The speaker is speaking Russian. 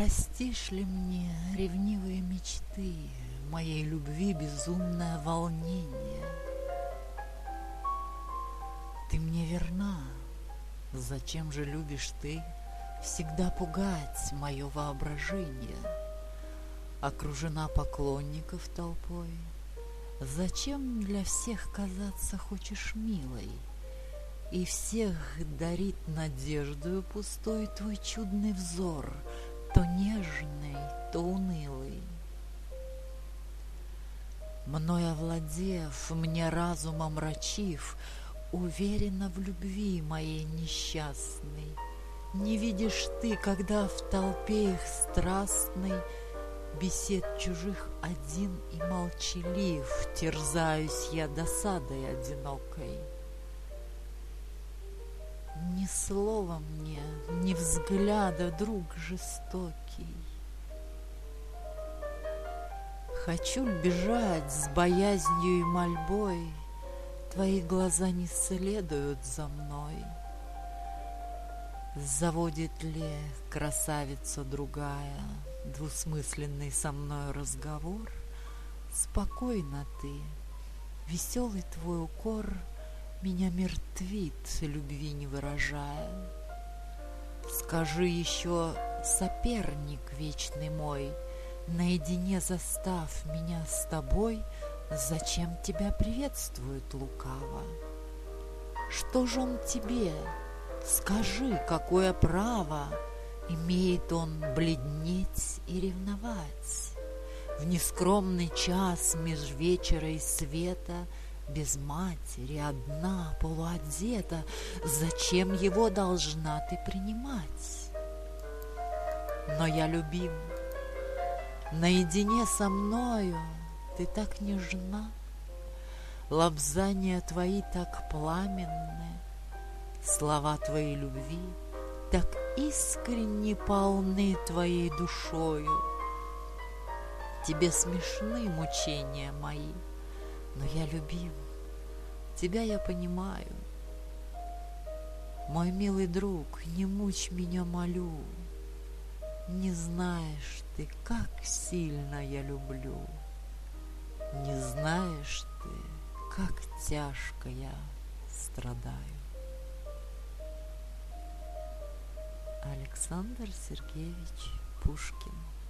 простишь ли мне ревнивые мечты, моей любви безумное волнение? Ты мне верна, зачем же любишь ты всегда пугать мое воображение? Окружена поклонников толпой, зачем для всех казаться хочешь милой? И всех дарит надеждою пустой твой чудный взор, то нежный, то унылый. Мной овладев, мне разум омрачив, уверена в любви моей несчастной. Не видишь ты, когда в толпе их страстной бесед чужих один и молчалив, терзаюсь я досадой одинокой. Ни слова мне, ни взгляда, друг жестокий. Хочу бежать с боязнью и мольбой, твои глаза не следуют за мной. Заводит ли красавица другая двусмысленный со мной разговор? Спокойно ты, веселый твой укор меня мертвит, любви не выражая. Скажи еще, соперник вечный мой, наедине застав меня с тобой, зачем тебя приветствует лукаво? Что же он тебе? Скажи, какое право имеет он бледнеть и ревновать? В нескромный час меж вечера и света, без матери, одна, полуодета, зачем его должна ты принимать? Но я любим, наедине со мною ты так нежна, лобзания твои так пламенны, слова твоей любви так искренне полны твоей душою. Тебе смешны мучения мои, но я любим, тебя я понимаю. Мой милый друг, не мучь меня, молю, не знаешь ты, как сильно я люблю, не знаешь ты, как тяжко я страдаю. Александр Сергеевич Пушкин.